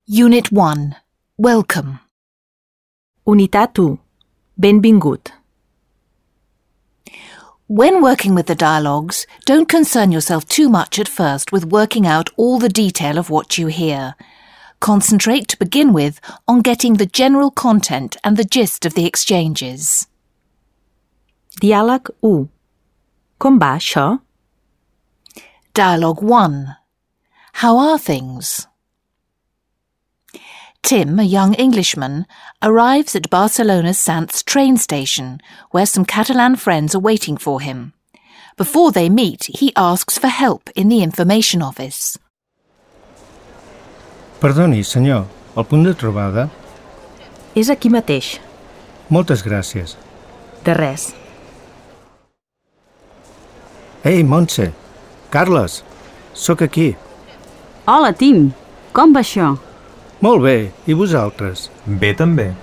Unit 1. Welcome. Unitat 1. Benvingut. When working with the dialogues, don't concern yourself too much at first with working out all the detail of what you hear. Concentrate to begin with on getting the general content and the gist of the exchanges. Diàleg 1. Com va això? Dialogue 1. How are things? Tim, a young Englishman, arrives at Barcelona's Sants train station, where some Catalan friends are waiting for him. Before they meet, he asks for help in the information office. Perdoni, senyor, el punt de trobada? És aquí mateix. Moltes gràcies. De res. Ei, Montse! Carles! Sóc aquí. Hola, Tim. Com va això? Molt bé, i vosaltres? Bé també.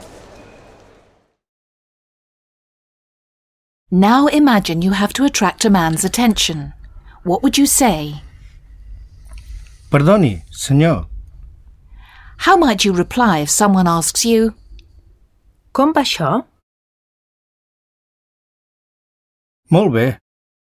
Now imagine you have to attract a man's attention. What would you say? Perdoni, senyor. How might you reply if someone asks you, Com va això? Molt bé.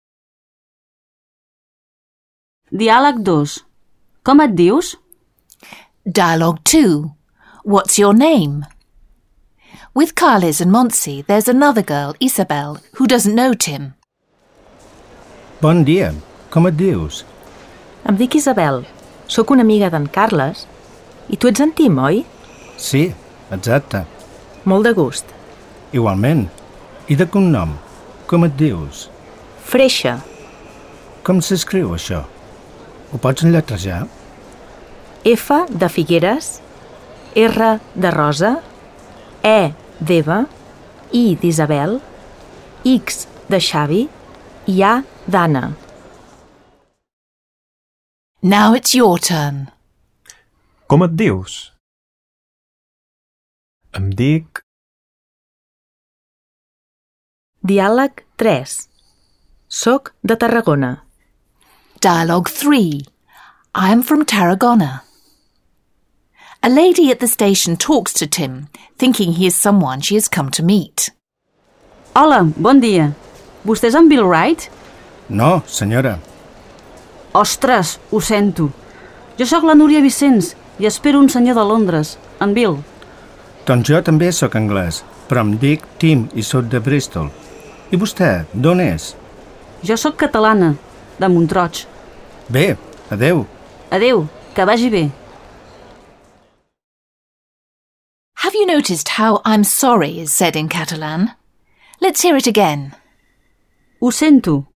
Diàleg 2. Com et dius? Dialogue 2. What's your name? With Carles and Montse, there's another girl, Isabel, who doesn't know Tim. Bon dia. Com et dius? Em dic Isabel. Sóc una amiga d'en Carles. I tu ets en Tim, oi? Sí, exacte. Molt de gust. Igualment. I de cognom? Com et dius? Freixa. Com s'escriu això? Ho pots enlletrejar? F de Figueres, R de Rosa, E d'Eva, I d'Isabel, X de Xavi i A d'Anna. Now it's your turn. Com et dius? Em dic... Diàleg 3. Soc de Tarragona. Dialogue 3. I am from Tarragona. A lady at the station talks to Tim, thinking he is someone she has come to meet. Hola, bon dia. Vostè és en Bill Wright? No, senyora. Ostres, ho sento. Jo sóc la Núria Vicenç i espero un senyor de Londres, en Bill. Doncs jo també sóc anglès, però em dic Tim i sóc de Bristol. I vostè, d'on és? Jo sóc catalana, de Montroig. Bé, adeu. Adeu, que vagi bé. Have you noticed how I'm sorry is said in Catalan? Let's hear it again. Ho sento.